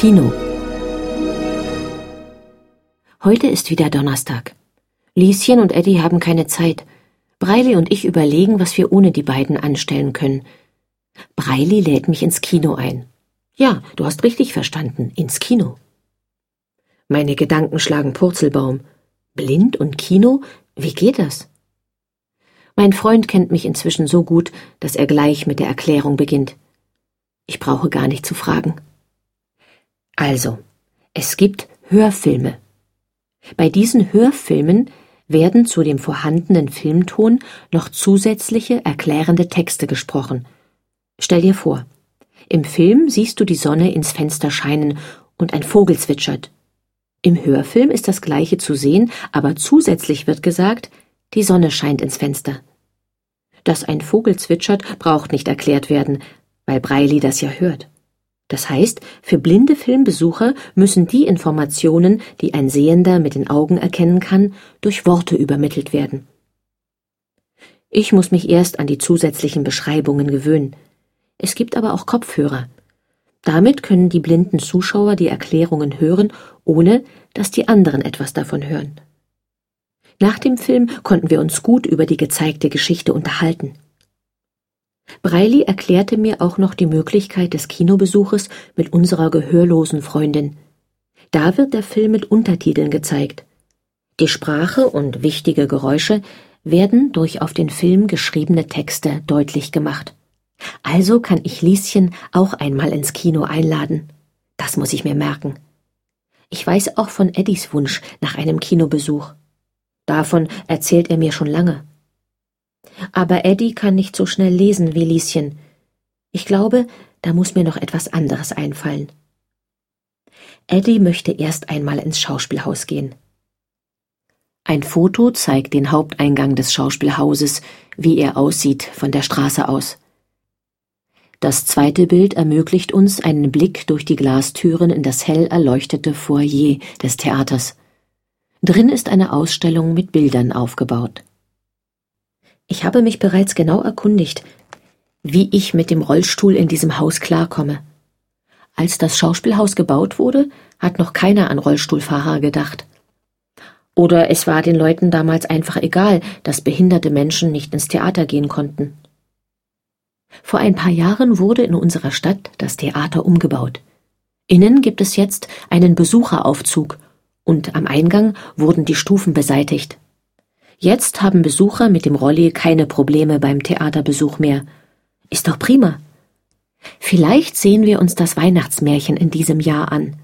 Kino. Heute ist wieder Donnerstag. Lieschen und Eddie haben keine Zeit. Breili und ich überlegen, was wir ohne die beiden anstellen können. Breili lädt mich ins Kino ein. Ja, du hast richtig verstanden, ins Kino. Meine Gedanken schlagen Purzelbaum. Blind und Kino? Wie geht das? Mein Freund kennt mich inzwischen so gut, dass er gleich mit der Erklärung beginnt. Ich brauche gar nicht zu fragen. Also, es gibt Hörfilme. Bei diesen Hörfilmen werden zu dem vorhandenen Filmton noch zusätzliche erklärende Texte gesprochen. Stell dir vor, im Film siehst du die Sonne ins Fenster scheinen und ein Vogel zwitschert. Im Hörfilm ist das Gleiche zu sehen, aber zusätzlich wird gesagt, die Sonne scheint ins Fenster. Dass ein Vogel zwitschert, braucht nicht erklärt werden, weil Breili das ja hört. Das heißt, für blinde Filmbesucher müssen die Informationen, die ein Sehender mit den Augen erkennen kann, durch Worte übermittelt werden. Ich muss mich erst an die zusätzlichen Beschreibungen gewöhnen. Es gibt aber auch Kopfhörer. Damit können die blinden Zuschauer die Erklärungen hören, ohne dass die anderen etwas davon hören. Nach dem Film konnten wir uns gut über die gezeigte Geschichte unterhalten. Breili erklärte mir auch noch die Möglichkeit des Kinobesuches mit unserer gehörlosen Freundin. Da wird der Film mit Untertiteln gezeigt. Die Sprache und wichtige Geräusche werden durch auf den Film geschriebene Texte deutlich gemacht. Also kann ich Lieschen auch einmal ins Kino einladen. Das muss ich mir merken. Ich weiß auch von Eddies Wunsch nach einem Kinobesuch. Davon erzählt er mir schon lange. Aber Eddie kann nicht so schnell lesen wie Lieschen. Ich glaube, da muss mir noch etwas anderes einfallen. Eddie möchte erst einmal ins Schauspielhaus gehen. Ein Foto zeigt den Haupteingang des Schauspielhauses, wie er aussieht von der Straße aus. Das zweite Bild ermöglicht uns einen Blick durch die Glastüren in das hell erleuchtete Foyer des Theaters. Drin ist eine Ausstellung mit Bildern aufgebaut. Ich habe mich bereits genau erkundigt, wie ich mit dem Rollstuhl in diesem Haus klarkomme. Als das Schauspielhaus gebaut wurde, hat noch keiner an Rollstuhlfahrer gedacht. Oder es war den Leuten damals einfach egal, dass behinderte Menschen nicht ins Theater gehen konnten. Vor ein paar Jahren wurde in unserer Stadt das Theater umgebaut. Innen gibt es jetzt einen Besucheraufzug und am Eingang wurden die Stufen beseitigt. Jetzt haben Besucher mit dem Rolli keine Probleme beim Theaterbesuch mehr. Ist doch prima. Vielleicht sehen wir uns das Weihnachtsmärchen in diesem Jahr an.